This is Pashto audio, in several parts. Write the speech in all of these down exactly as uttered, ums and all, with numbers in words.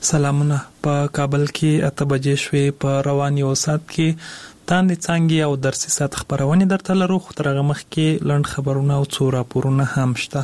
سلامونه. په کابل کې اته بجې شوې. په روان یو ساعت کې تاندې څانګې او درسي ساعت خبرونه درته لرو، خو تر هغه مخکې لنډ خبرونه او څو راپورونه هم شته.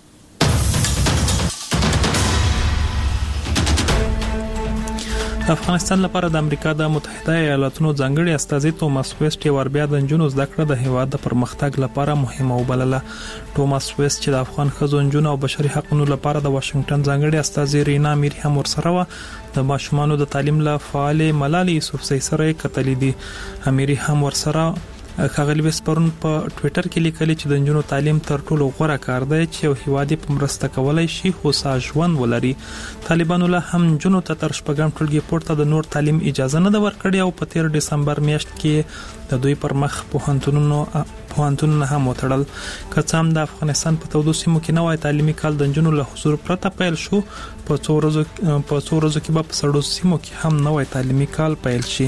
افغانستان لپاره د امریکا د متحده ایالاتونو ځانګړي استازي توماس ویسټ یو ور بیا د نجونو زده کړه د هیواد د پرمختګ لپاره مهمه وبلله. توماس ویسټ چې د افغان ښځو، نجونو او بشري حقوقو لپاره د واشنگټن ځانګړي استازي رینا میر هم ورسره و، د ماشومانو د تعلیم له فعال ملالي یوسفزۍ سره کتلې دي. اميري هم ورسره ښاغلي وسپرون په ټوئیټر کې لیکلي چې د نجونو تعلیم تر ټولو غوره کار دی چې یو هیواد په مرسته کولای شي هوسا ژوند ولري. طالبانو له هم نجونو ته تر شپږم ټولګي پورته د نور تعلیم اجازه نه ده ورکړې او په تیر دسمبر میاشت کې د دوی پر مخ پوهنتونونو پوهنتونونه هم وتړل. که څه هم د افغانستان په تودو سیمو کې نوی تعلیمي کال د نجونو له حضور پرته پیل شو، په څو ورځو په څو ورځو کې به په سړو سیمو کې هم نوی تعلیمي کال پیل شي.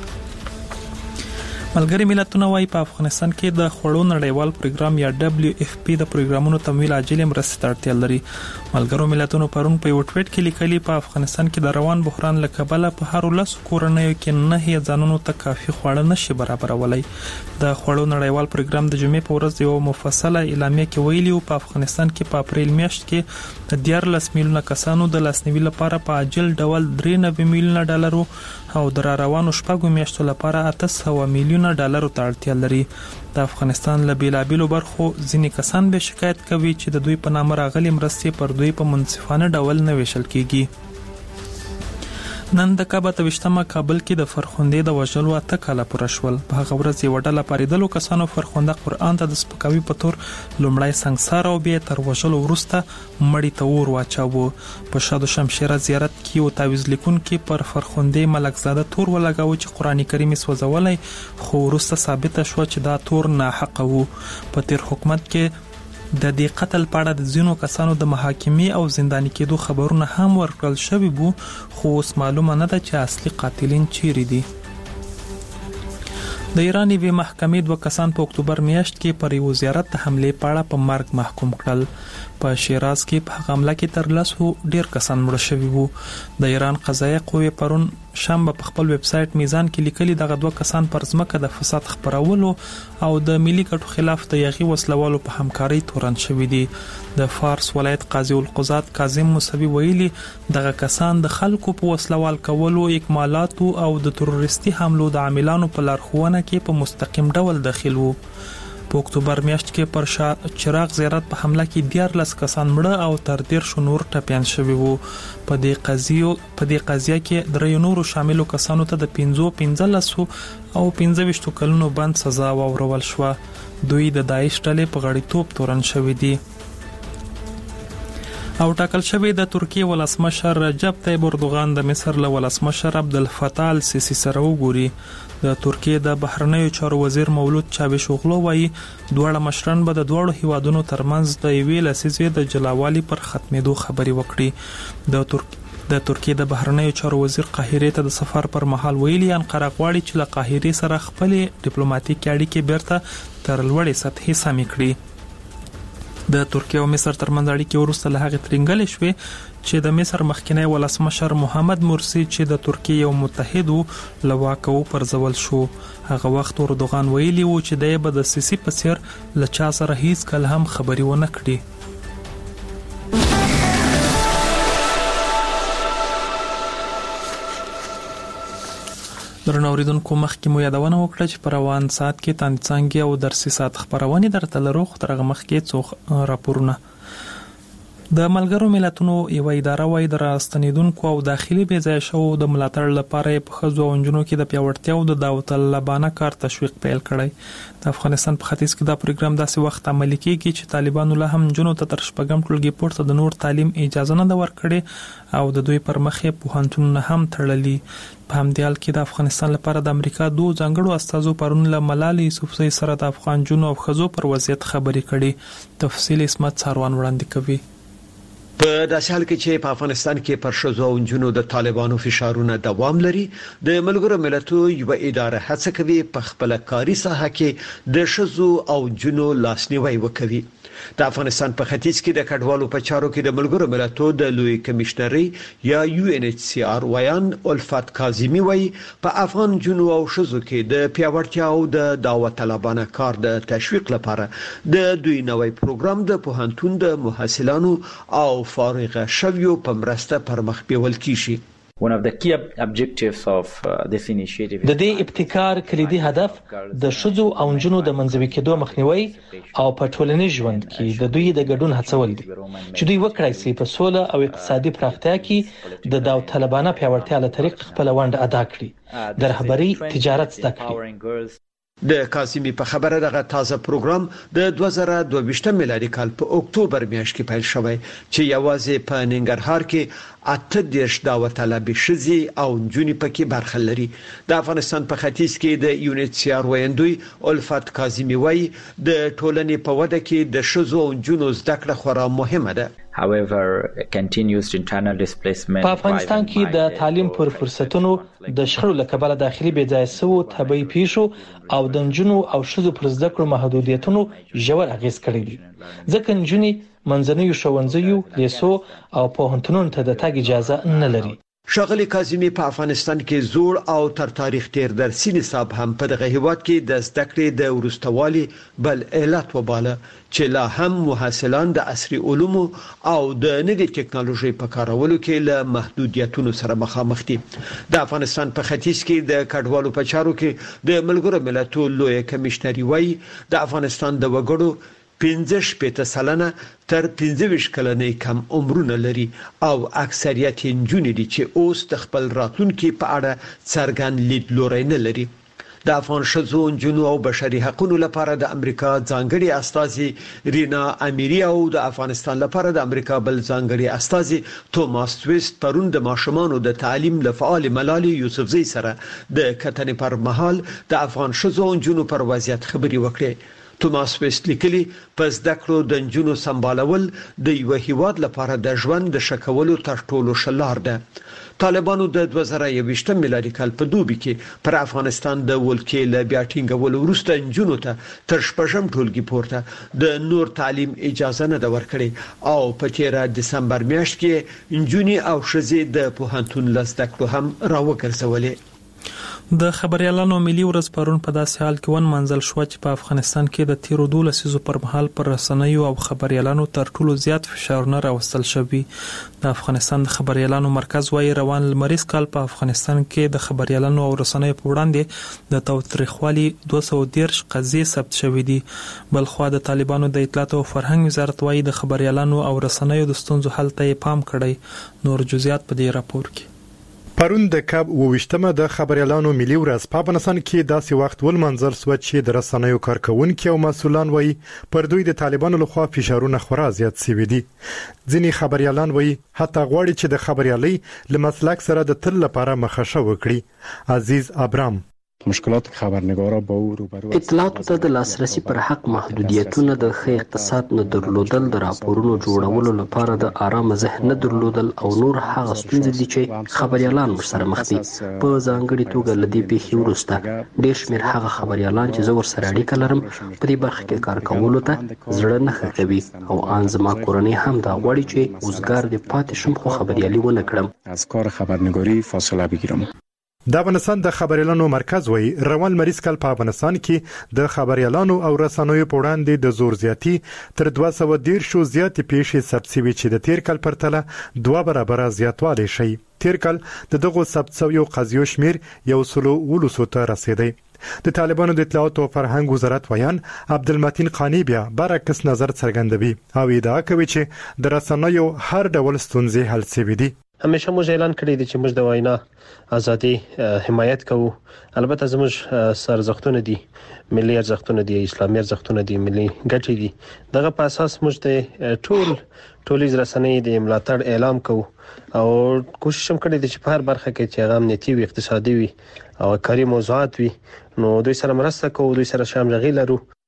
ملګری ملتونه وايي په افغانستان کې د خوړو نړیوال پروګرام یا دبليو اف پی د پروګرامونو تمویل عاجل مرستې ته اړتیا لري. ملګرو ملتونو پرون په یو ټویټ کې لیکلي په افغانستان کې د روان بحران له کبله په هر ولس کورنیو کې نه هي ځانونو ته کافي خواړه نشي برابرولای. د خوړو نړیوال پروګرام د جمعې په ورځ یو مفصله اعلامیه کې ویلي او په افغانستان کې په اپریل میاشت کې د دیارلس میلیونه کسانو د لاسنیوي لپاره په عاجل ډول درې نوي میلیونه ډالرو او د روانو شپږو میاشتو لپاره اته سوه میلیونه ډالرو ته اړتیا لري. د افغانستان له بیلابیلو برخو ځینې کسان به شکایت کوي چې د دوی په نامه راغلي مرستې پر دوی په منصفانه ډول نه ویشل کیږي. نن د کابل توشتمه کابل کې د فرخندې د وژلو اته کاله پوره شول. په هغه ورځ یو ډله پاریدلو کسانو فرخنده قرآن ته د سپکاوي په تور لومړی سنگسار او بیا تر وژلو وروسته مړی ته اور واچاوه. په شاد شمشیره زیارت کې او تعویذ لیکون کې پر فرخندې ملکزاده تور ولګاوه چې قرآن کریم سوځولای، خو وروسته ثابته شو چې دا تور ناحق وو. په تیر حکومت کې د دې قتل په اړه د ځینو کسانو د محاکمې او زنداني کېدو خبرونه هم ورکړل شوي وو، خو اوس معلومه نه ده چې اصلي قاتلین چیرې دي. د ایران یوې محکمې دوه کسان په اکتوبر میاشت کې پر یو زیارت د حملې په اړه په مرګ محکوم کړل. په شیراز کې په حمله کې تر لسو ډیر کسان مړه شوي وو. د ایران قضایه قوې پرون شنبه په خپل ویب سټ میزان کې لیکلي دغه دوه کسان پر ځمکه د فساد خپرولو او د ملي ګټو خلاف د یغي وسلوالو په همکارۍ تورن شوي دي. د فارس ولایت قاضي القضات کاظم موسوي ویلي دغه کسان د خلکو په وسلوال کولو، اکمالاتو او د تروریستي حملو د عاملانو په لارښوونه کې په مستقیم ډول داخل وو. په اکتوبر میاشت کې پر چراغ زیارت په حمله کې دیارلس کسان مړه او تر دیرشو نور ټپیان شوي وو. په دې قضیه په دې قضیه کې درې نورو شاملو کسانو ته د پنځو پنځلسو او پنځه ویشتو کلونو بند سزا واورول شوه. دوی د داعش ډلې په غړیتوب تورن شوي دي. او ټاکل شوی د ترکیه ولسمشر رجب طیب اردوغان د مصر له ولسمشر عبدالفتاح السیسی سره وګوري. د ترکیه د بهرنیو چارو وزیر مولود چاوشوغلو وایي دواړه مشران به د دواړو هیوادونو ترمنځ د یوې لسیزې د جلاوالي پر ختمېدو خبرې وکړي. د ترکیه د ترکیه د بهرنیو چارو وزیر قاهره ته د سفر پر مهال ویلي انقره غواړي چې له قاهره سره خپل ډیپلوماټیک اړیکې بیرته تر لوړې سطحې سمې کړي. د ترکیه او مصر ترمنځ اړیکې وروسته له هغې ترینګلې شوې چې د مصر مخکنی ولسمشر محمد مرسی چې د ترکیه یو متحد و له واکه وپرځول شو. هغه وخت اردوغان ویلي و چې دی به د سیسي په څیر له چا سره هیڅ کله هم خبرې ونه کړي. درنو اوریدونکو، مخکې مو یادونه وکړه چې په روان ساعت کې تاندې څانګې او درسي ساعت خبرونه درته لرو، خو تر هغه مخکې څو راپورونه. د ملګرو ملتونو یو اداره وايي د راستنیدونکو او داخلي بې ځای شوو د ملاتړ لپاره په ښځو او نجونو کې د پیاوړتیا او د داوطلبانه کار تشویق پیل کړی. د افغانستان په ختیځ کې دا پروګرام داسې وخت عملي کیږي چې طالبانو له هم نجونو ته تر شپږم ټولګي پورته د نور تعلیم اجازه نه ده ورکړې او د دوی پر مخ یې پوهنتونونه هم تړلي. په همدې حال کې د افغانستان لپاره د امریکا دوه ځانګړو استازو پرون له ملالي یوسفزۍ سره د افغان جنو او ښځو پر وضعیت خبرې کړي. تفصیل اسمت څاروان وړاندې کوي. په داسې حال کې چې په افغانستان کې پر ښځو او نجونو د طالبانو فشارونه دوام لري، د ملګرو ملتونو یو اداره هڅه کوي په خپل کاري ساحه کې د ښځو او نجونو لاسنیوي وکړي. د افغانستان په ختیځ کې د کډوالو په چارو کې د ملګرو ملتونو د لوی کمشنري یا یو ان ایچ سی آر ویان الفت کاظمی وایي په افغان نجونو او ښځو کې د پیاوړتیا او د دعوت طلبانه کار د تشویق لپاره د دوی نوې پروګرام د پوهنتون د محصلانو او فارغ شویو په مرسته پر مخ بیول کیږي. One of the key objectives of uh, this initiative د دې ابتکار کلیدي هدف د ښځو او نجونو د منځوي کېدو مخنیوي او په ټولنیز ژوند کې د دوی د ګډون هڅول دي چې دوی وکړای شي په سوله او اقتصادي پراختیا کې د داوطلبانه طلبانه پیاوړتیا له طریق خپل ونډه ادا کړي، د رهبري تجارت زده کړي. د کاظمی په خبره دغه تازه پروګرام د دوه زره دوه ویشت میلادي کال په اکتوبر میاشت کې پیل شوی چې یوازې په ننګرهار کې اته دیرش دعوت طلبي ښځې او نجونې پکې برخه لري. د افغانستان په ختیځ کې د یو ان ایچ سی آر ویندوی الفت کاظمی وایي د ټولنې په وده کې د ښځو او نجونو زده کړه خورا مهمه ده. However, continuous internal displacement په افغانستان کې د تعلیم پر فرصتونو د شخړو له کبله داخلي بې ځای سوو طبي پیښو او د نجونو او ښځو پر زده کړو محدودیتونو ژور اغیز کړی دي، ځکه نجونې منځنیو ښوونځیو، لیسو او پوهنتونونو ته د تګ اجازه نه لري. ښاغلي کاظمی په افغانستان کې زوړ او تر تاریخ تیر درسي نصاب هم په دغه هیواد کې د زده کړې د ورستوالي بل علت وباله چې لا هم محصلان د عصري علومو او د نوې ټکنالوژي په کارولو کې له محدودیتونو سره مخامخ دي. د افغانستان په ختیځ کې د کډوالو په چارو کې د ملګرو ملتونو لوی کمشنري وایي د افغانستان د وګړو پنځه شپېته سلنه تر پنځه ویشت کلنې کم عمرونه لري او اکثریت نجونې دي چې اوس د خپل راتلونکي په اړه څرګند لیدلوری نه لري. د افغان ښځو، نجونو او بشري حقوقو لپاره د امریکا ځانګړي استازي رینا امیری او د افغانستان لپاره د امریکا بل ځانګړي استازي توماس ویست پرون د ماشومانو د تعلیم له فعال ملالي یوسفزۍ سره د کتنې پر مهال د افغان ښځو او نجونو پر وضعیت خبري وکړې. توماس ویست لیکلي په زده کړو د نجونو سمبالول د یو هیواد لپاره د ژوند د شکولو تر ټولو ښه لار ده. طالبانو د دوه زره یوویشت میلادي کال په دوبي کې پر افغانستان د ولکې له بیا ټینګولو وروسته نجونو ته تر شپږم ټولګي پورته د نور تعلیم اجازه نه ده ورکړې او په تیره دسمبر میاشت کې نجونې او ښځې د پوهنتون له زده کړو هم راوګرځولې. د خبريالانو ملي ورځ پرون په داسې حال کې ون منزل شو چې په افغانستان کې د تیرو دوه لسیزو پر مهال پر رسنیو او خبريالانو تر ټولو زیات فشارونه راوستل شوی. د افغانستان د خبريالانو مرکز وايي روان لمریز کال په افغانستان کې د خبريالانو او رسنیو په وړاندې د تاوتریخوالي دوه سوه دېرش قضیې ثبت شوې دي. بلخوا د طالبانو د اطلاعات او فرهنګ وزارت وايي د خبريالانو او رسنیو د ستونزو حل ته پام کړی. نور جزئیات په دې راپور کې. پرون د کاب وویشتمه د خبريالانو ملي ورځ په افغانستان کې داسې وخت ولمنځل شو چې د رسنیو کارکونکو او مسؤلان وایي پر دوی د طالبانو لخوا فشارونه خورا زیات شوي دي. ځینې خبريالان وایي حتی غواړي چې د خبريالۍ له مسلک سره د تل لپاره مخه وکړي. عزیز ابرام مشکلات خبرنگارا با او روبرو اطلاعاتو ته د لاسرسي پر حق محدودیتونه، د ښه اقتصاد نه درلودل، د راپورونو جوړولو لپاره د آرام ذهن نه درلودل او نور هغه ستونزې دي چې خبريالان ورسره مخ دي. په ځانګړي توګه له دې پیښې وروسته ډېر شمېر هغه خبريالان چې زه ورسره اړیکه لرم په دې برخه کې کار کولو ته زړه نه ښه کوي او ان زما کورنۍ هم دا غواړي چې اوسګار دې پاتې شم خو خبريالي ونه کړم، از کار خبرنگاری فاصله بگیرم. د افغانستان د خبريالانو مرکز وایي روان مریض کال په افغانستان کې د خبريالانو او رسنیو په وړاندې د زور زیاتی تر دوه سوه دېرش زیاتې پیښې ثبت شوي چې د تیر کال پرتله دوه برابره زیاتوالی شي. تیر کال د دغو ثبت شویو قضیو شمیر یو سلو ولسو ته رسیدي. د طالبانو د اطلاعات او فرهنګ وزارت ویان عبدالمتین قانی بیا برعکس نظر څرګندوي او ادعا کوي چې د رسنیو هر ډول ستونزې حل شوي دي. همیشه موږ اعلان کړی دی چې موږ د وینا ازادي حمایت کوو. البته زموږ سرزختونه دي، ملي ارزښتونه دي، اسلامي ارزښتونه دي، ملي ګټې دي. دغه په اساس موږ د ټول ټولنیز رسنۍ د ملاتړ اعلان کوو او کوشش هم کړی دی چې په هر برخه کې چې هغه امنیتي وي، اقتصادي وي او کاري موضوعات وي، نو دوی سره مرسته کوو، دوی سره شاملغي لرو.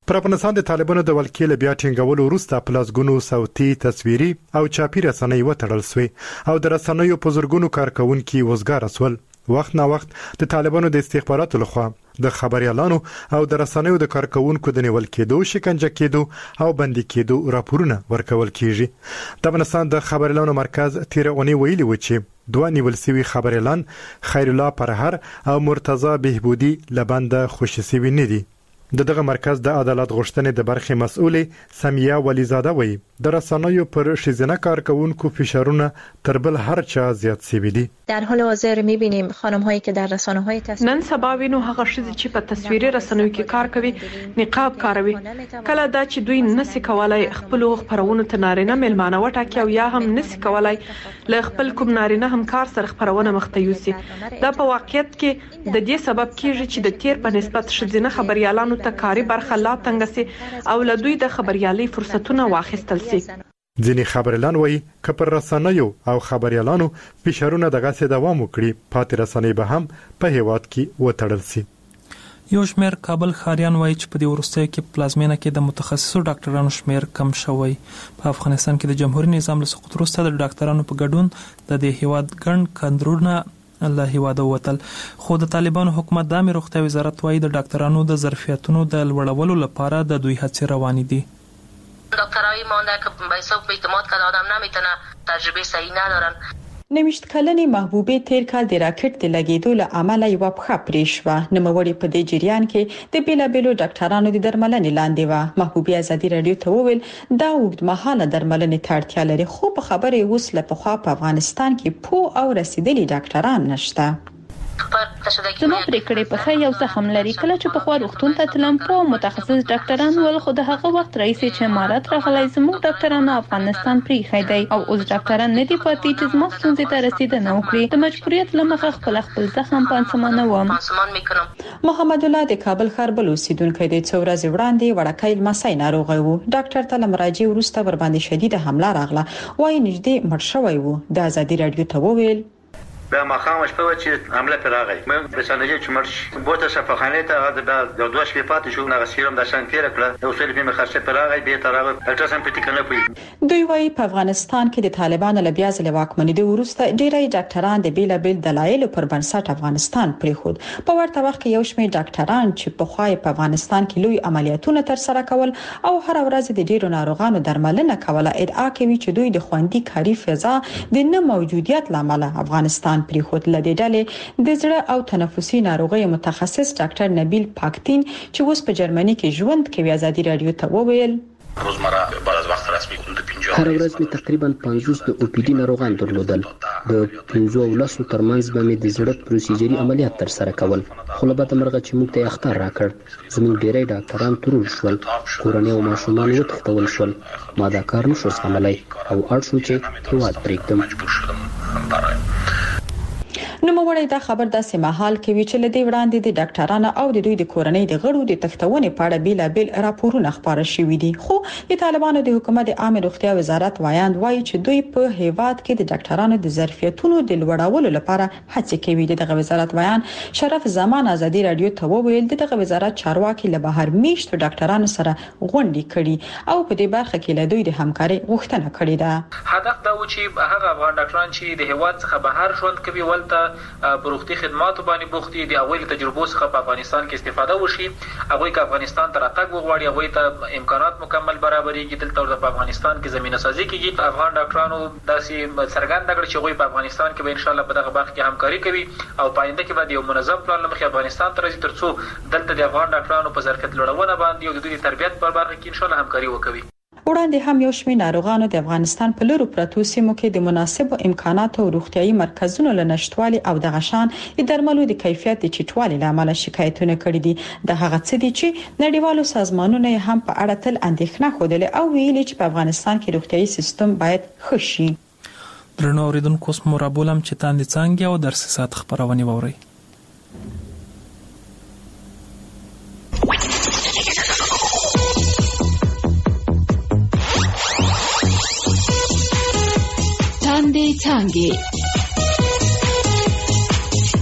پر افغانستان د طالبانو د ولکې بیا ټینګولو وروسته پلاسګونو صوتي تصویري او چاپی رسنۍ وتړل سوې او د رسنیو په زرګونو کارکونکو وزګار اسول. وخت نا وخت د طالبانو د استخباراتو لخوا د خبريالانو او د رسنیو د کارکونکو د نیول کېدو، شکنجه کېدو او بندي کېدو راپورونه ورکول کیږي. د افغانستان د خبريالانو مرکز تیر اونۍ ویلي و چې دوه نیول سوي خبريالان خیر الله پرهر او مرتضی بهبودی لبنده خوشي سوي نه دي. د دغه مرکز د عدالت غوښتنې د برخې مسؤلې سمیه ولیزاده وایي د رسنیو پر ښځینه کارکونکو فشارونه تر بل هر چا زیات شوي دي. در حال حاضر می‌بینیم خانم‌هایی که در رسانه‌های تصویری نن سبا وینو هغه ښځې چې په تصویري رسنیو کې کار کوي نقاب کاروي. کله دا چې دوی نسی کولای خپل خبرونه ته نارینه ملمانه وټاکي او یا هم نسی کولای له خپل کوم نارینه همکار سره خبرونه مخته یوسي. دا په واقعیت کې د دې سبب کیږي چې د تیر په نسبت ښځینه خبريالانو ته کاري برخه لا تنګ سي او له دوی د خبريالي فرصتونه واخیستل سي. ځینې خبريالان وایي که پر رسنیو او خبريالانو فشارونه دغه سي دوام وکړي پاتې رسنۍ به هم په هیواد کې وتړل سي. یو شمېر کابل ښاریان وایي چې په دې وروستیو کې پلازمینه کې د متخصصو ډاکټرانو شمېر کم شوی. په افغانستان کې د جمهوریت نظام له سقوط وروسته د ډاکټرانو په ګډون د دې هیواد ګڼ کندرونه له هیواده وتل، خو د طالبانو حکومت د عامه روغتیا وزارت وایي د ډاکټرانو د ظرفیتونو د لوړولو لپاره د دوی هڅې روانې دي. دکترایی مانده که به حساب اعتماد کنه آدم نمیتونه تجربه صحیح ندارن. نوشت کلنې محبوبه تیر کال د راکټ د لګیدو له امله یو پخه پرې شوه. نوموړې په دې جریان کې د بیلابیلو ډاکټرانو د درملنې لاندې و. محبوبه ازادي رادیو ته وویل دا اوږدمهاله درملنې ته اړتیا لري، خو په خبره اوس له پخوا په افغانستان کې پوه او رسیدلي ډاکټران نشته. زما پریکړې په خې یو څه هم لري. کله چې په خوا روغتون ته تلم په متخصص ډاکټران ول، خو د هغه وخت رئیس چې امارات راغلی زموږ ډاکټرانو افغانستان پریخی دی او اوس ډاکټران نه دي پاتې چې زما ستونزې ته رسیدنه وکړي. د مجبوریت له مخه خپل خپل زخم پانسمانه وم. محمد الله د کابل ښار بل اوسیدونکی دی. څو ورځې وړاندې وړکۍ لمسی ناروغ و. ډاکټر ته لمراجي وروسته ور باندې شدیده حمله راغله، وایي نږدې مړ شوی و. د ازادي رادیو ته وویل به ما خاموش په چې حمله پر راغی مې په سندجه چې مرش بوته شفاخانه ته د دوه شپې پاتې شو نه سیروم د شان تیر کړه او سړي په خرچه پر راغی به تر هغه الټراساوند پټی کنه پي. دوی وايي په افغانستان کې د طالبانو له بیا ځل واکمنۍ وروسته ډېری ډاکټران د بیلابل دلایل پر بنسټ افغانستان پریخود. په ورته وخت کې یو شمېر ډاکټران چې په خوای په افغانستان کې لوی عملیاتونه تر سره کول او هر ورځ د ډیرو ناروغانو درملنه کوله ادعا کوي چې دوی د خوندي کاري فضا د نه موجودیت لامل افغانستان پریخود. لدې ډلې د زړه او تنفسي ناروغیو متخصص ډاکټر نبیل پاکتین چې اوس په جرمني کې ژوند کوي ازادي رادیو ته وویل روزمره بعد از وخت رسمي د پنځه هر ورځ می تقریبا پنځوس د او پی ډي ناروغان درلودل. د پنځو ولسو ترمنځ به می د زړه پروسیجري عملیات تر سره کول، خو له بده مرغه چې موږ ته اختیار راکړ زموږ ډیری ډاکټران ترور شول، کورنۍ او ماشومان وتښتول شول. ما دا کار نشو زغملای او اړ شو چې هیواد پرېږدم. نو موږ دا خبر داسې مهال کوي چې لدی وړاندې د ډاکټرانو او د دوی د کورنۍ د غړو د تختونې په اړه بیلابل راپورونه خبره شوې دي. خو د طالبانو د حکومت د عامه روغتیا وزارت وایاند وایي چې دوی په هیواد کې د ډاکټرانو د ظرفیتونو د لوړولو لپاره هڅه کوي. دغه وزارت وایان شرف زمان ازادي رادیو ته وویل دغه وزارت چارواکي له بهر میشتو ډاکټرانو سره غونډې کړي او په دې برخه کې له دوی د همکاري غوښتنه کړې ده. هدف دا و چې هغه افغان ډاکټران چې د هیواد څخه بهر ژوند کوي ولته بروختي خدماتو باندې بوختي دي او د تجربو څخه په افغانستان کې استفاده وشي. هغه کې افغانستان ته راتګ وغواړي، هغه ته امکانات مکمل برابرېږي. دلته په افغانستان کې زمينه سازي کیږي. افغان ډاکټرانو داسې څرګنده کړ چې هغه په افغانستان کې به ان شاء الله په دغه برخه کې همکاري کوي او پاینده کې به یو منظم پلان لمخې افغانستان ته راځي ترڅو دلته د افغان ډاکټرانو په ظرفیت لوړونه باندې او د دوی تربیت په برخه کې ان شاء الله همکاري وکړي. وړاندې هم یو شمېر ناروغانو د افغانستان په لورو پرتو سیمو کې د مناسبو امکاناتو او روغتيایي مرکزونو له نشټوالي او د غشان د درملو د کیفیت د چټوالي لامل شکایتونه کړي دي. د هغه څه دي چې نړیوالو سازمانونو هم په اړه تل اندېښنه خوده او ویلي چې په افغانستان کې روغتيایي سیستم باید ښه شي. درنو اوریدونکو اوس مرابولم چې تاندې څنګه او درس سات خبرونه ووري. تاندې څنګه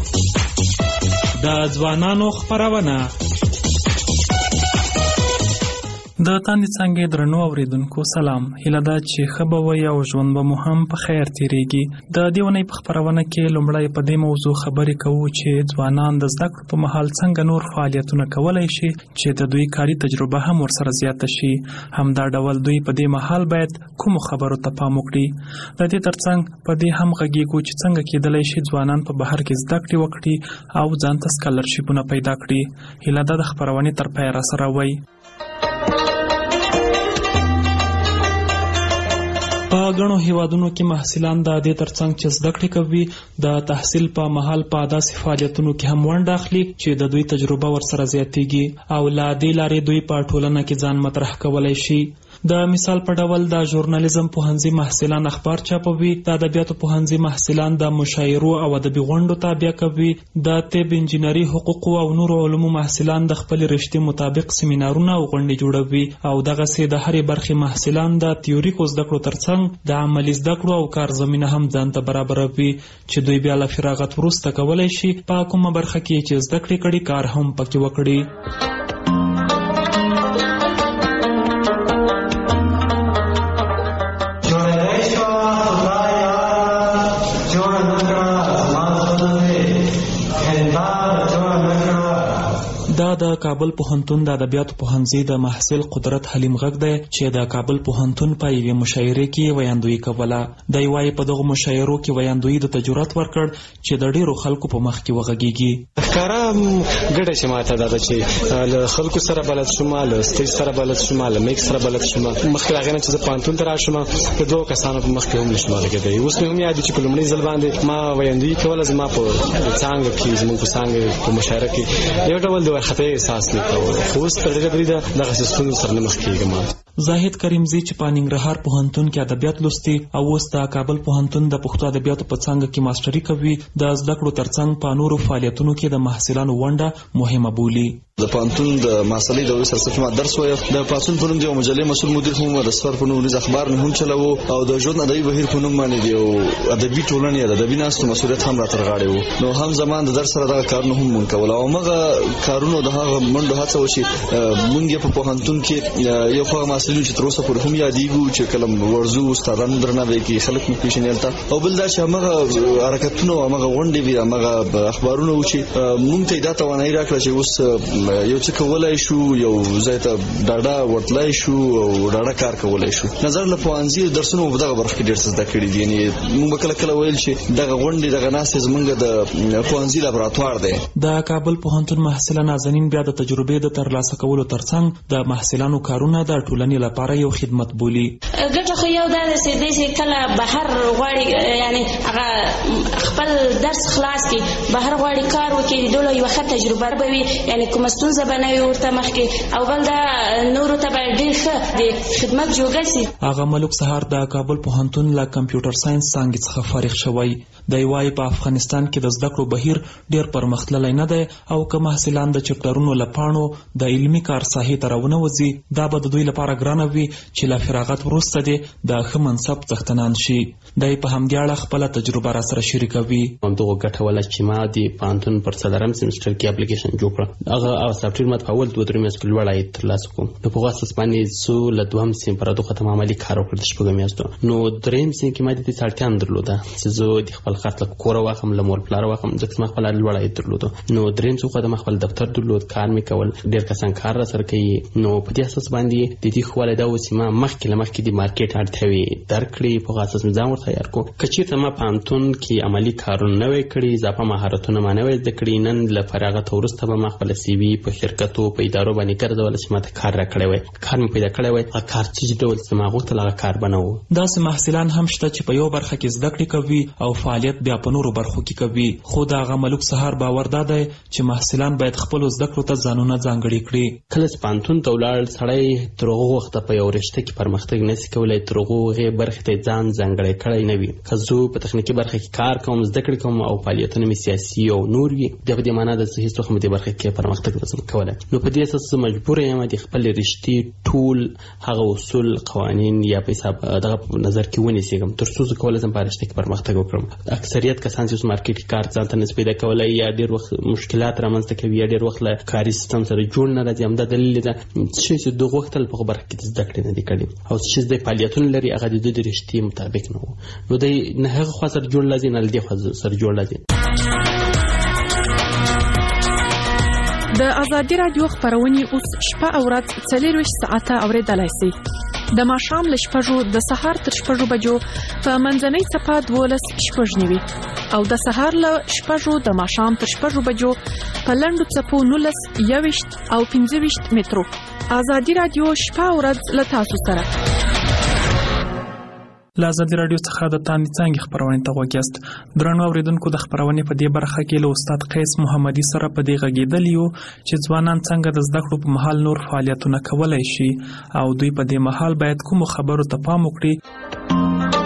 د ځوانانو خبرونه د تاندې څنګه درنو اوریدونکو سلام، هیله ده چې ښه به وي او ژوند به مو هم په خیر تیریږي. د دې ونې په خپرونه کې لومړی په دې موضوع خبرې کوو چې ځوانان د زده کړو په مهال څنګه نور فعالیتونه کولی شي چې د دوی کاري تجربه هم ورسره زیاته شي. همدا ډول دوی په دې مهال باید کومو خبرو ته پام وکړي. د دې ترڅنګ په دې هم غږیږو چې څنګه کېدلی شي ځوانان په بهر کې زده کړې وکړي او ځان ته سکالرشیپونه پیدا کړي. هیله ده د خپرونې تر پایه راسره وئ. په غنو هیوادونو کې محصلان د دې ترڅنګ چې زده کړې کوي د تحصیل په مهال په داسې فعالیتونو کې هم ونډه اخلي چې د دوی تجربه ورسره زیاتېږي او له دې لارې دوی په ټولنه کې ځان مطرح کولی شي. د مثال په ډول د ژورنالیزم پوهنځي محصلان اخبار چاپوي، د ادبیاتو پوهنځي محصلان د مشاعرو او ادبي غونډو تابع کوي، د طب، انجینري، حقوقو او نورو علومو محصلان د خپل رشتې مطابق سیمینارونه او غونډې جوړوي او دغسې د هرې برخې محصلان د تیوریکو زده کړو ترڅنګ د عملي زده کړو او کار زمینه هم ځان ته برابروي چې دوی بیا له فراغت وروسته کولی شي په کومه برخه کې چې زده کړې کړي کار هم پکې وکړي. دا د کابل پوهنتون د ادبیاتو پوهنځي د محصل قدرت حلیم غږ دی چې د کابل پوهنتون په یوې مشاعرې کې ویاندویي کوله. دی وایي په دغو مشاعرو کې ویاندویي د تجربت ورکړ چې د ډیرو خلکو په مخ کې وغږیږي. ښکاره ګډه چې ماته دا ده چې له خلکو سره بلد شوم، له سټیج سره بلد شوم، له میک سره بلد شوم. مخکې له هغې نه چې زه پوهنتون ته راشم د دوو کسانو په مخ کې هم نشم غږېدی. اوس مې هم یاد دي چې په لومړي ځل باندې ما ویاندویي کوله. زما په څانګه کې زموږ په څانګه په مشاعره کې یو ډول د وارخطۍ احساس نه کوو، خو اوس تر ډېره بریده دغسې ستونزو سره نه مخ کېږم. زاهد کریمزی چې په ننګرهار پوهنتون کې ادبیات لوستي او اوس د کابل پوهنتون د پښتو ادبیاتو په څانګه کې ماسټري کوي، د زده کړو ترڅنګ په نورو فعالیتونو کې د محصلانو ونډه مهمه بولي. د پوهنتون د محصلۍ د وسر څخه ما درس وایم. د پاتون په نوم د مجلې مسؤل مدیر هم د سفر په نوم د اخبار نه هم چلاوه او د ژوند ادبي بهیر په نوم باندې دی او ادبي ټولنې د ادبي ناستو مسؤلیت هم را ترغاړي وو. نو هم زمان د درس سره دا کارونه هم مونږ کول او هغه کارونه د هغه منډه هڅه وشي. مونږ په پوهنتون کې یو خو محصلین چې تر اوسه پورې هم یادېږو چې کله ورزو استادانو درناوی کوي، خلک مو پیژنېلته او بل دا چې هغه حرکتونه او هغه غونډې وي، هغه اخبارونه و چې مونږ ته دا توانایي راکړه چې اوس یو څه کولای شو، یو ځای ته ډاډه ورتلای شو او ډاډه کار کولای شو. نظر له پوهنځي درسونو په دغه برخه کې ډېر څه زده کړي دي. یعنې موږ به کله کله ویل چې دغه غونډې دغه ناستې زموږ د پوهنځي لابراتوار دی. د کابل پوهنتون محصله نازنین بیا د تجربې د ترلاسه کولو ترڅنګ د محصلانو کارونه د ټولنې لپاره یو خدمت بولي. ګټه خو یو دا ده چې کله بهر غواړي، یعنې هغه خپل درس خلاص کړي، بهر غواړي کار وکړي، ډوله یوه ښه تجربه به وي، یعنې کومه ستونزه به نه وي ورته مخکې او بل دا نورو ته به ډېر ښه د خدمت جوګه سي. هغه ملک سهار د کابل پوهنتون له کمپیوټر ساینس څانګې څخه فارغ شوی. دی وایي په افغانستان کې د زده کړو بهیر ډېر پرمختللی نه دی او که محصلان د چپټرونو له پاڼو د علمي کار ساحې ته راونه وځي، دا به د دوی لپاره ګرانه وي چې له فراغت وروسته دې د ښه منصب څښتنان شي. دی په همدې اړه خپله تجربه راسره شریکوي. همدغه ګټوله چې ما د پوهنتون پر څلورم سیمسټر کې اپلیکیشن جوړ کړه، هغه سافټویر ما په اول دوه درې میاشتو کې لوړ عاید ترلاسه کړم. نو په هغه اساس باندې زه له دوهم سیم پر دغه ختم عملي کار وکړ د شپږو میاشتو. نو درېیم سیم کې ما د دې اړتیا هم درلوده چې زه د خپل خرڅ له کوره واخلم، له مور پلاره واخلم، ځکه ما خپل لوړ عاید درلوده. نو درېیم څه خو د خپل دفتر درلود، کار مې کول، ډېر کسان کار را سره کوي. نو په دې اساس باندې د دې خواله دا و چې ما مخکې له مخکې د مارکیټ اړتیاوې درک کړې، په هغه اساس مې ځان ور تیار کړو. که چېرته ما پوهنتون کې عملي کارونه نه وی کړي، اضافه مهارتونه ما نه وی زده کړي، نن له فراغت وروسته به ما خپله سی وي په شرکتو په ادارو باندې ګرځوله چې ما ته کار را کړی وی، کار مې پیدا کړی وی. هغه کار چې ډول چې ما غوښتل هغه کار به نه و. داسې محصلان هم شته چې په یو برخه کې زده کړې کوي او فعالیت بیا په نورو برخو کې کوي. خو د هغه ملک سهار باور دا دی چې محصلان باید خپلو زده کړو ته ځانونه ځانګړي کړي. کله چې پوهنتون ته ولاړ سړی تر هغه وخته په یو رشته کې پرمختګ نشي کولی، تر هغې برخې ته ځان ځانګړی کړی نه وي. که زه په تخنیکي برخه کې کار کوم، زده کړې کوم او فعالیتونه مې سیاسي او نور وي، بیا په دې معنا ده چې هېڅ وخت مې دې برخه کې پرمختګ نشم کولی. نو په دې اساس زه مجبور یم د خپلې رشتې ټول هغه اصول، قوانین یا په حساب دغه په نظر کې ونیسم تر څو زه کولی شم په رشته کې پرمختګ وکړم. اکثریت کسان چې مارکیټ کې کار ځان ته نسبت پیدا کولای یا ډیر وخت مشکلات رامنځته کوي یا ډیر وخت له کاري سیستم سره جوړ نه راځي. همدا دلیل دی چې د وختل په خبره کې زده کړې نه دي کړې او چې د فعالیتونو لري هغه د دوی رښتې مطابق نه وو نو د نه هغه خوا سره جوړ لازم نه لدی خوا سره جوړ لازم. د ازادي رادیو خبرونه اوس شپه او ورځ څلور ساعته اوریدلای شئ. د ماښام له شپږو د سهار تر شپږو بجو په منځنۍ صفه دولس شپږ نیوي او د سهار له شپږو د ماښام تر شپږو بجو په لنډو څپو نولس یويشت او پنځه ویشت مترو. ازادي رادیو شپه او ورځ له تاسو سره. له ازادي رادیو څخه د تاندې څنګه خبرونه ته وګیاست. درنو اوریدونکو د خبرونه په دې برخه کې له استاد قیس محمدي سره په دې غږیدل یو چې ځوانان څنګه د زده کړو په مهال نور فعالیتونه کولای شي او دوی په دې مهال باید کوم خبرو ته پام وکړي.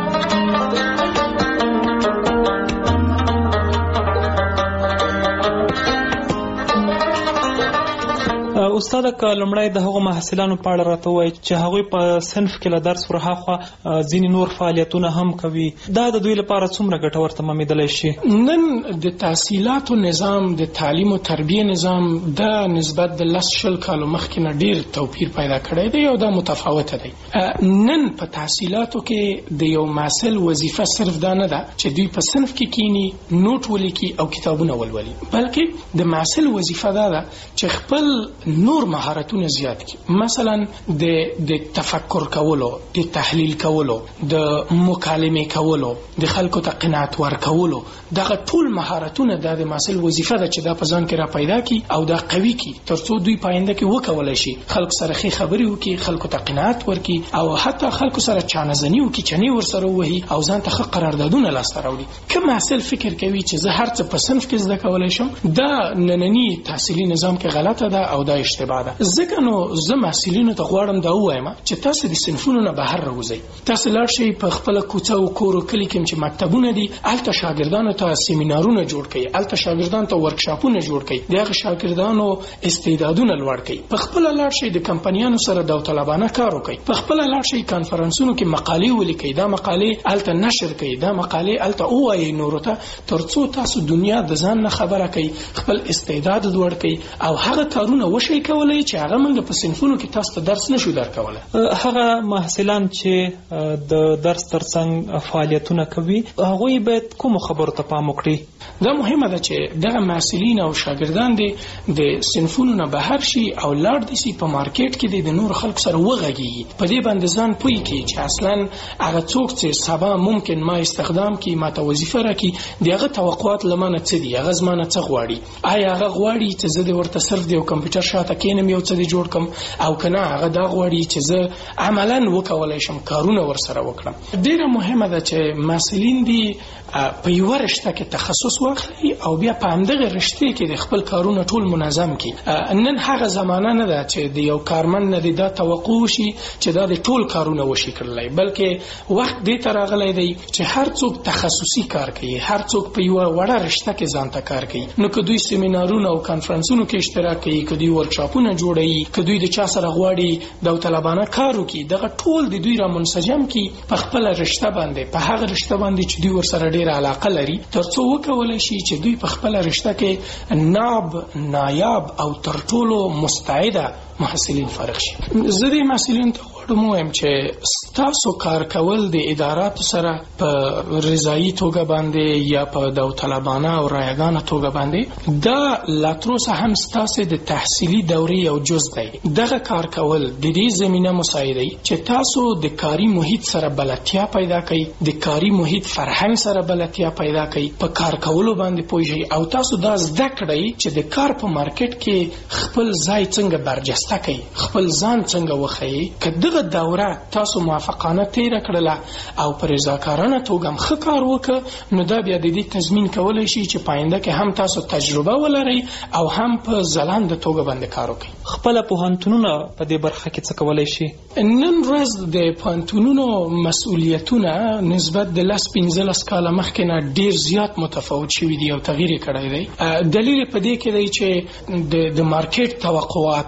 استاد کلمړای د هغو محصلانو په اړه راته وایي چې هغوی په صنف کې له درس ورهاخوا ځینې نور فعالیتونه هم کوي. دا د دوی لپاره څومره ګټور تمامېدلی شي؟ نن د تحصیلاتو نظام د تعلیم او تربیه نظام د نسبت د لس شل کالو مخکې نه ډیر توپیر پیدا کړی دی او دا متفاوته دی. نن په تحصیلاتو کې د یو محصل وظیفه صرف دا نه ده چې دوی په صنف کې کینی نوٹ ولیکي او کتابونه ولولي، بلکې د محصل وظیفه دا ده چې خپل نور مهارتونه زیات کی. مثلا د د تفکر کولو، د تحلیل کولو، د مکالمه کولو، د خلکو ته قناعت ورکولو، دغه ټول مهارتونه د محصل وظیفه ده چې دا په ځان کې را پیدا کی او دا قوي کی ترڅو دوی پاینده کې وکولای شي خلک سره ښه خبرې وکړي، خلکو ته قناعت ورکړي او حتی خلکو سره چانهزنی وکړي، چنی ور سره وهي او ځان ته ښه قراردادونه لاسته راوړي. که محصل فکر کوي چې زه هر څه په صنف کې زده کولای شم، دا نننی تحصیلي نظام کې غلطه ده او دا اشتباه ده. ځکه نو زه محصلینو ته غواړم دا ووایم چې تاسو د صنفونو نه بهر راوځئ. تاسو لاړ شئ په خپل کوڅه او کور او کلی کې چې مکتبونه دي، هلته شاګردانو ته سیمینارونه جوړ کړئ، هلته شاګردانو ته ورکشاپونه جوړ کړئ، دغه شاګردانو استعدادونه لوړ کړئ. په خپل لاړ شئ د کمپنیانو سره داوطلبانه کار وکړئ، په خپل لاړ شئ کانفرنسونو کې مقالې ولیکئ، دا مقالې هلته نشر کړئ، دا مقالې هلته ووایئ نورو ته، ترڅو تاسو دنیا د ځان نه خبره کړئ، خپل استعداد لوړ کړئ او هغه کارونه وشئ کولای چې هغه موږ په صنفونو کې تاسو ته درس نشو درکولای. هغه محصلان چې د درس ترڅنګ فعالیتونه کوي هغوی باید کوم خبرو ته پام وکړي؟ دا مهمه ده چې دغه محصلین او شاګردان دي د صنفونو نه بهر شي او لاړ دي سي په مارکیټ کې د نور خلکو سره وغږیږي، په دې باندې ځان پوي کړي چې اصلا هغه څوک چې سبا ممکن ما استخدام کی ما ته وظیفه راکړي دغه توقعات لمنه څه دي، هغه زمانه څه غواړي، آیا هغه غواړي چې زه د ورته صرف د کمپیوټر شاته کینم یو څه جوړ کم او کنه هغه دا غواړي چې زه عملاً وکولای شم کارونه ورسره وکړم. ډیره مهمه ده چې مسؤلین دي په یو رشته کې تخصص واخلي او بیا په همدغه رشته کې د خپل کارونه ټول منظم کړي. نن هغه زمانہ نه ده چې د یو کارمن نه دا توقع شي چې دا د ټول کارونه وشي کړلای، بلکې وخت دې تر راغلی دی چې هر څوک تخصصي کار کوي، هر څوک په یو وړه رشته کې ځان ته کار کوي. نو که دوی سیمینارونه او کانفرنسونو کې اشتراک کوي، که دوی ورکشاپونه جوړوي، که دوی د چا سره غواړي داوطلبانه کار وکړي، دغه ټول د دوی را منسجم کړي په خپل رشته باندې، په هغه رشته باندې چې دوی ورسره ډېر علاقه لري، ترڅو وکولای شي چې دوی په خپل رشته کې ناب نایاب او تر ټولو مستعده محصلین فارغ شي. زه د محصلین ته غواړم وایم چې تاسو کار کول د اداراتو سره په رضایي توګه باندې یا په داوطلبانه او رایګانه توګه باندې دا لا تر اوسه هم ستاسو د تحصیلي دورې یو جز دی. دغه کار کول د دې زمينه مساعدوي چې تاسو د کاري محیط سره بلدتیا پیدا کړئ، د کاري محیط فرهنګ سره بلدتیا پیدا کړئ، په کار کولو باندې پوه شئ او تاسو دا زده کړئ چې د کار په مارکیټ کې خپل ځای څنګه برجسته کړئ، خپل ځان څنګه وښیئ. که دغه دوره تاسو موافقانه تیره کړله او پر رضاکارانه توګه هم ښه کار وکړه، نو دا بیا د دې تضمین کولی شي چې پاینده کې هم تاسو تجربه ولرئ او هم په ځلانده توګه باندې کار وکړئ. خپل پوهنتونونه په دې برخه کې څه کولی شي؟ نن ورځ د پوهنتونونو مسؤلیتونه نسبت د لس پنځلس کاله مخکې نه ډیر زیات متفاوت شوي دي او تغییر یې کړی دی. دلیل په دې کې دی چې د مارکیټ توقعات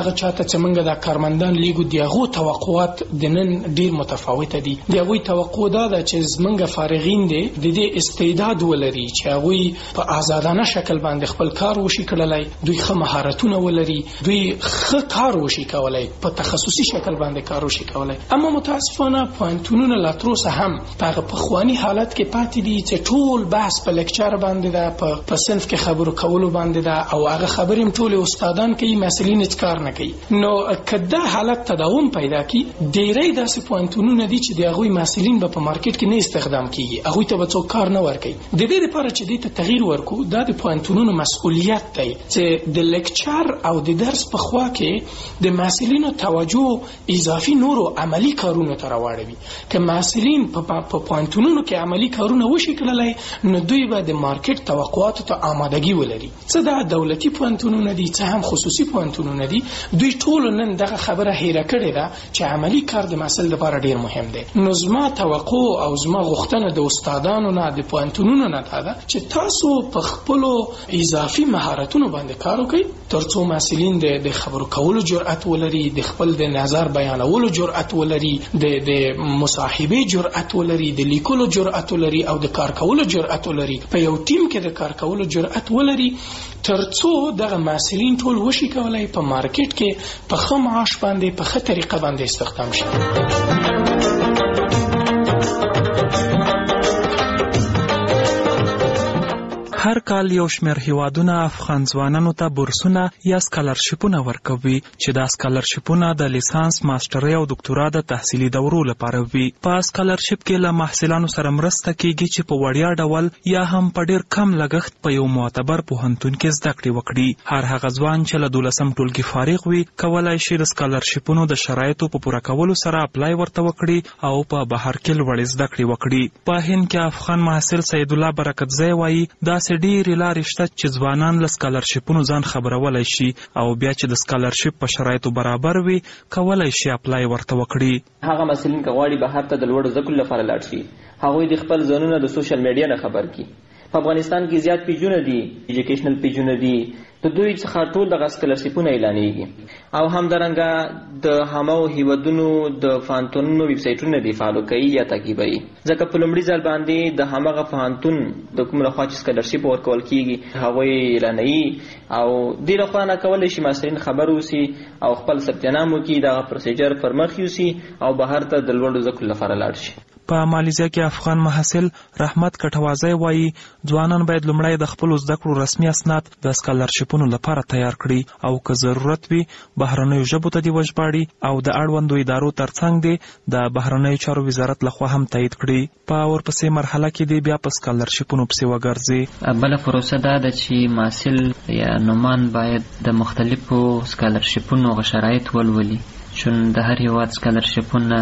هغه چاته چې موږ د کارمندان لیګو دی هغه توقعات د نن ډیر متفاوته دي. د هغه توقع دا ده چې زمونږ فارغین دي د دې استعداد ولري چې هغه په آزادانه شکل باندې خپل کار وشي کړلای، دوی ښه مهارتونه ولري، دوی ښه کار وشي کولای، په تخصصي شکل باندې کار وشي کولای. اما متاسفانه پوینټونه لا تر اوسه هم په پخوانی حالت کې پاتې دي چې ټول بحث په لیکچر باندې ده، په صنف کې خبرو کولو باندې ده او هغه خبرې ټول استادان کوي، مسلین هیڅ کار نه کوي. نو کله حالت تداوم پیدا کی ډیری داسې پوینټونه دي چې د هغه مسلین په مارکیټ کې نه استخدام کیږي، هغه ته به څوک کار نه ورکوي. د دې لپاره چې دې ته تغییر ورکو دا د پوینټونو مسؤلیت دی چې د لیکچر او د درس په خوا کې د مسلینو توجه اضافي نورو عملی کارونو ته راوړي. که مسلین په پوینټونو کې عملی کارونه وشي کړلای نو دوی به د مارکیټ توقعاتو ته آمادګي ولري. څه د دولتي پوینټونو دي څه هم خصوصي پوینټونو دي، دوی ټول نن دغه خبره هیره کړې ده چې عملی کار د مسل لپاره ډیر مهم دی. نو زما توقع او زما غوښتنه د استادانو نه د پوینټونو نه ده چې تاسو په خپل اضافي مهارتونو باندې کار وکړئ ترڅو مسلین د خبرو کولو جرأت ولري، د خپل د نظر بیانولو جرأت ولري، د د مصاحبه جرأت ولري، د لیکلو جرأت ولري او د کار کولو جرأت ولري، په یو ټیم کې د کار کولو جرأت ولري ترڅو دغه مسلین ټول وشي کولای په مارکیټ کې په ښه معاش باندې په ښه طریقه باندې استخدام شي. هر کال یو شمېر هیوادونه افغان ځوانانو ته بورسونه یا سکالرشیپونه ورکوي چې دا سکالرشیپونه د لیسانس، ماسترۍ او دکتورا د تحصیلي دورو لپاره وي. په سکالرشیپ کې له محصلانو سره مرسته کیږي چې په وړیا ډول یا هم په ډیر کم لګښت په یو معتبر پوهنتون کې زده کړې وکړي. هر هغه ځوان چې له دولسم ټولګي فارغ وي کولای شي د سکالرشیپونو د شرایطو په پوره کولو سره اپلای ورته وکړي او په بهر کې لوړې زده کړې وکړي. په هند کې افغان محصل سید الله برکتزی وایي دا ډېرې لارې شته چې ځوانان له سکالرشیپونو ځان خبرولی شي او بیا چې د سکالرشیپ په شرایطو برابر وي کولی شي اپلای ورته وکړي. هغه مسلین که غواړي بهر ته د لوړو زده کړو لپاره لاړ شي هغوی د خپل ځانونه د سوشل میډیا نه خبر کړي. په افغانستان کې زیات پیجونه دي، ایجوکیشنل پیجونه دي، د دوی څخه ټول دغه سکالرشیپونه اعلانېږي او همدارنګه د همو هیوادونو د پوهنتونونو ویب سایټونه دي فالو کوي یا تعقیبوي، ځکه په لومړي ځل باندې د همغه پوهنتون د کوم لخوا چې سکالرشیپ ورکول کیږي هغوی اعلانوي او دې لخوا نه کولی شي مسلین خبر اوسي او خپل ثبت نام وکړي، دغه پروسیجر پر مخ یوسي او بهر ته د لوړو زده کړو لپاره لاړ شي. په مالیزیا کې افغان محصل رحمت کټوازی وایي ځوانان باید لومړی د خپلو زده کړو رسمي اسناد د سکالرشیپونو لپاره تیار کړي او که ضرورت وي بهرنیو ژبو ته دې وژباړي او د اړوندو ادارو ترڅنګ دې د بهرنیو چارو وزارت لخوا هم تایید کړي. په ورپسې مرحله کې دې بیا په سکالرشیپونو پسې وګرځي. بله پروسه دا ده چې محصل یا نومان باید د مختلفو سکالرشیپونو شرایط ولولي، چون د هر هیواد سکالرشیپونه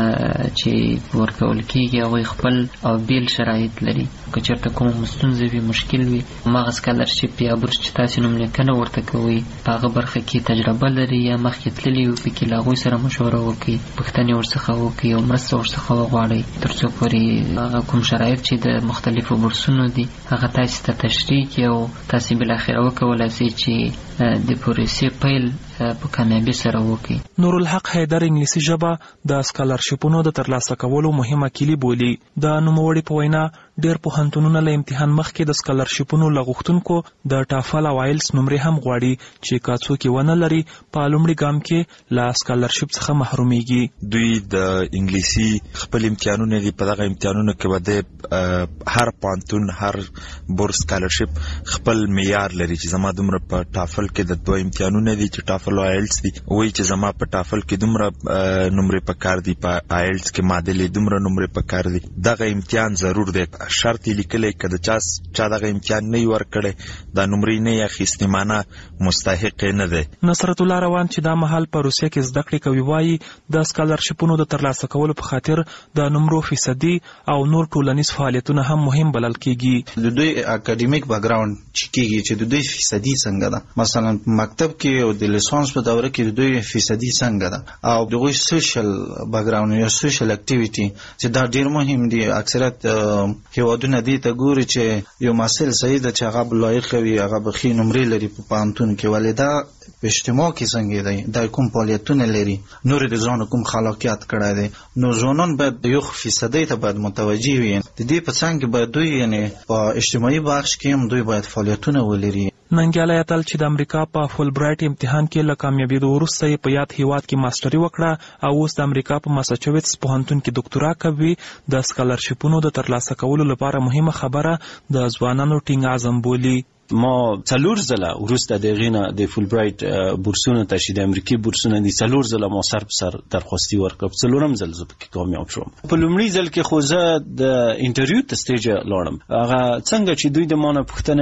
چې ورکول کیږي هغوی خپل او بیل شرایط لري. که چېرته کوم ستونزه وي، مشکل وي، هماغه سکالرشیپ یا بورس چې تاسې نوم لیکنه ورته کوئ په هغه برخه کې تجربه لري یا مخکې تللي وي پکې له هغوی سره مشوره وکړئ، پوښتنې ورڅخه وکړئ او مرسته ورڅخه وغواړئ تر څو پورې هغه کوم شرایط چې د مختلفو بورسونو دي هغه تاسې ته تشریح کړي او تاسې بالاخره وکولای شئ چې د پروسې پیل په کامیابی سره وکړي. نورالحق حیدر انګلیسي ژبه د سکالرشیپونو د ترلاسه کولو مهمه کلی بولي. د نوموړي په وینا ډېر پوهنتونونه له امتحان مخکې د سکالرشیپونو له غوښتونکو د ټافل او آیلس نمرې هم غواړي چې که څوک یې ونه لري په لومړي ګام کې له سکالرشیپ څخه محرومیږي. دوی د انګلیسي خپل امتحانونه دي، په دغه امتحانونو کې به د هر پوهنتون هر بورس سکالرشیپ خپل معیار لري چې زما دومره په ټافل کې د دوه امتحانونه دي چې ټافل او آیلس دي، وایي چې زما په ټافل کې دومره نمرې په کار دي، په آیلس کې معادلې دومره نمرې په کار دي. دغه امتحان ضرور دی، شرط یې لیکلی که د چا چا دغه امتحان نه وي ورکړی دا نمرې نه یې اخیستې معنه مستحق یې نه دی. نصرت الله روان چې دا مهال په روسیه کې زده کړې کوي وایي د سکالرشیپونو د ترلاسه کولو په خاطر د نمرو فیصدي او نور ټولنیز فعالیتونه هم مهم بلل کیږي. د دوی اکاډمیک بیکګراوند چې کیږي چې د دوی فیصدي څنګه ده، مثلا مکتب کې او د لیسانس ریسپانس په دوره کې دوی فیصدي څنګه ده او دغه سوشل بیک ګراوند یا سوشل اکټیویټي چې دا ډیر مهم دي. اکثریت هیوادونه دي ته ګوري چې یو محصل صحیح ده چې هغه لایق وي، هغه به ښې نمرې لري په پوهنتون کې، ولې دا په اجتماع کې څنګه دی، دا کوم فعالیتونه لري، نور د ځان کوم خلاقیت کړی دی. نو ځوانان باید یو فیصدي ته باید متوجه وي. د دې په څنګ کې باید دوی یعنی په اجتماعي بخش کې هم دوی باید فعالیتونه ولري. ننګیالی اتل چې د امریکا په فول برایټ امتحان کې له کامیابېدو وروسته یې په یاد هیواد کې ماسټري وکړه او اوس د امریکا په ماساچوټس پوهنتون کې ډاکټورا کوي. د سکالرشیپونو د ترلاسه کولو لپاره مهمه خبره د ځوانانو ټینګ عزم بولي. ما څلور ځله وروسته د غینه د فول برایټ بورسونه ته چې د امریکای بورسونه دي څلور ځله ما سر په سر درخواستي ورکړ، څلورم ځل زه پکې کامیاب شوم. په لومړي ځل کې خو زه د انټرویو ته سټیج لاړم، هغه څنګه چې دوی د ما نه پوښتنه